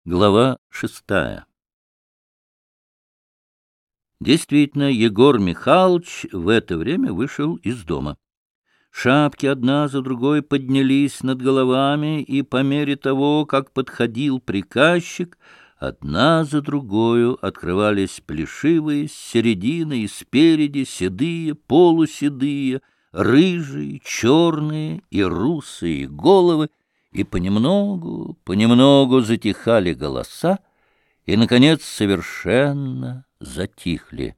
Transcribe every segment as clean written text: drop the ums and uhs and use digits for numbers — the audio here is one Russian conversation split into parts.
Глава 6. Действительно, Егор Михайлович в это время вышел из дома. Шапки одна за другой поднялись над головами, и по мере того, как подходил приказчик, одна за другою открывались плешивые с середины и спереди седые, полуседые, рыжие, черные и русые головы, и понемногу затихали голоса, и, наконец, совершенно затихли.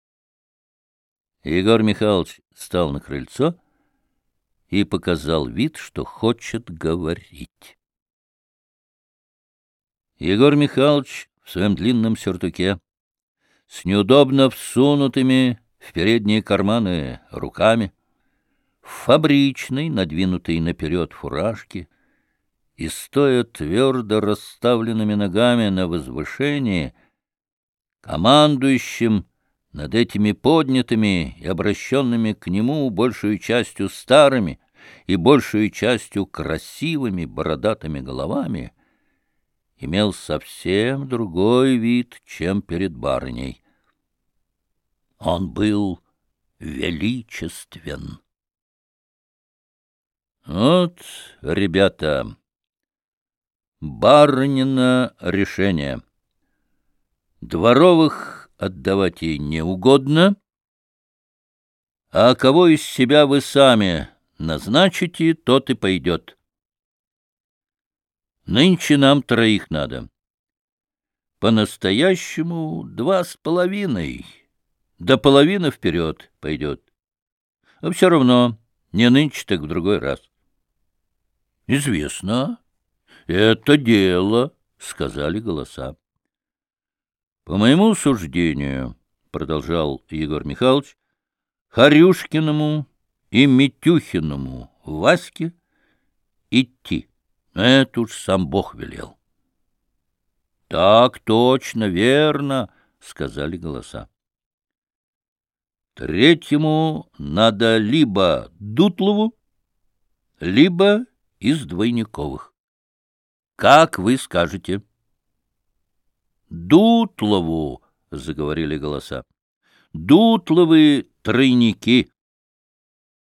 Егор Михайлович встал на крыльцо и показал вид, что хочет говорить. Егор Михайлович в своем длинном сюртуке, с неудобно всунутыми в передние карманы руками, в фабричной, надвинутой наперед фуражке, и, стоя твердо расставленными ногами на возвышении, командующим над этими поднятыми и обращенными к нему большую частью старыми и большую частью красивыми бородатыми головами, имел совсем другой вид, чем перед барыней. Он был величествен. Вот, ребята, барынино решение. Дворовых отдавать ей не угодно, а кого из себя вы сами назначите, тот и пойдет. Нынче нам троих надо. По-настоящему 2,5, да половина вперед пойдет. А все равно не нынче, так в другой раз. — Известно. Это дело, — сказали голоса. — По моему суждению, — продолжал Егор Михайлович, — Харюшкиному и Митюхиному Ваське идти. Это уж сам Бог велел. — Так точно, верно, — сказали голоса. Третьему надо либо Дутлову, либо из Двойниковых. Как вы скажете? — Дутлову, — заговорили голоса. — Дутловы тройники.